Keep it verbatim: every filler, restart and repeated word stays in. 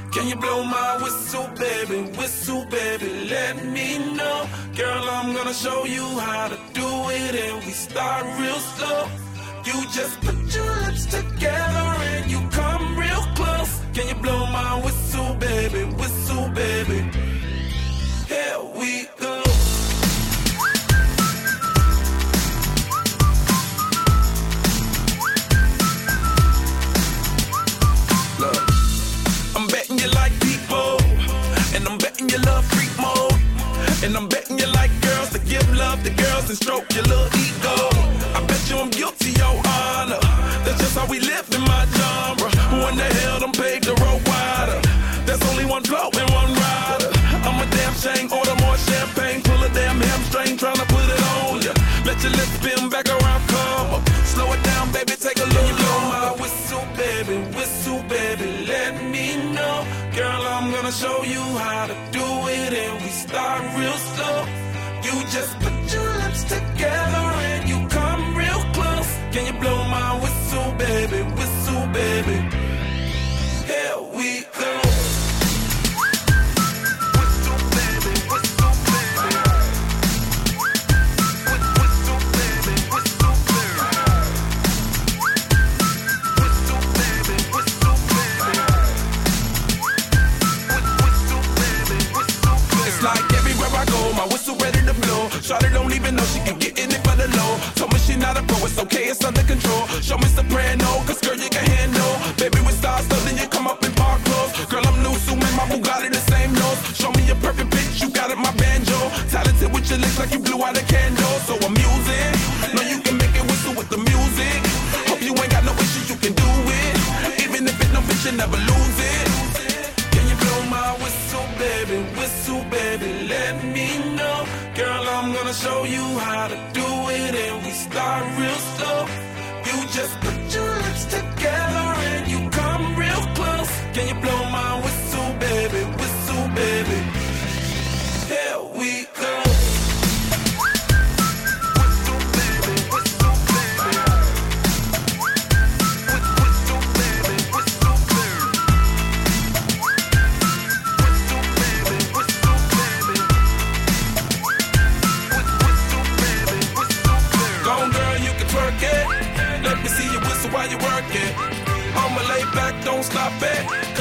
Can you blow my whistle, baby, whistle, baby, let me know. Girl, I'm gonna show you how to do it, and we start real slow. You just put your lips together and you come real close. Can you blow my whistle, baby, whistle, baby? Here we go. Look, I'm betting you like people, and I'm betting you love freak mode, and I'm betting you like girls to give love to girls and stroke your little ego. I bet you I'm guilty, your honor. That's just how we live in my genre. Who in the hell done paved the road wider? There's only one flow and one rider. I'm a damn shame, order more champagne, pull a damn hamstring, tryna put it on ya. Let your lips spin back around, come up. Slow it down, baby, take a look. Blow my whistle, baby, whistle, baby, let me know. Girl, I'm gonna show you how to do it, and we start real slow. You just put your lips together and you come real close. Can you blow my whistle, baby, whistle, baby? Here we go. Whistle, baby, whistle, baby. Whistle, baby, whistle, baby. Whistle, baby, whistle, baby. Whistle, baby, whistle, baby. It's like everywhere I go, my whistle ready to blow. Shawty don't even know she can get in it for the low. Told me she not a pro, it's okay, it's under control. Show me soprano, cause girl you can handle. Baby with stars, so then you come up in park clothes. Girl I'm new, so man, my Bugatti the same nose. Show me a perfect pitch, you got it, my banjo. Talented with your lips like you blew out a candle. So I'm using, know you can make it whistle with the music. Hope you ain't got no issues, you can do it. Even if it no bitch, you never lose it. Can you blow my whistle, baby, whistle, baby, let me know. Girl, I'm gonna show you how to do it, and we start real slow. You just put your lips together and you come real close. Can you blow my whistle, baby, whistle, baby? Here we go. Whistle, baby, whistle, baby. Whistle, baby, whistle, baby. Whistle, baby, whistle, baby. Whistle, baby, whistle, baby. Go on, girl, you can twerk it. Let me see you whistle while you work it. I'ma lay back, don't stop it.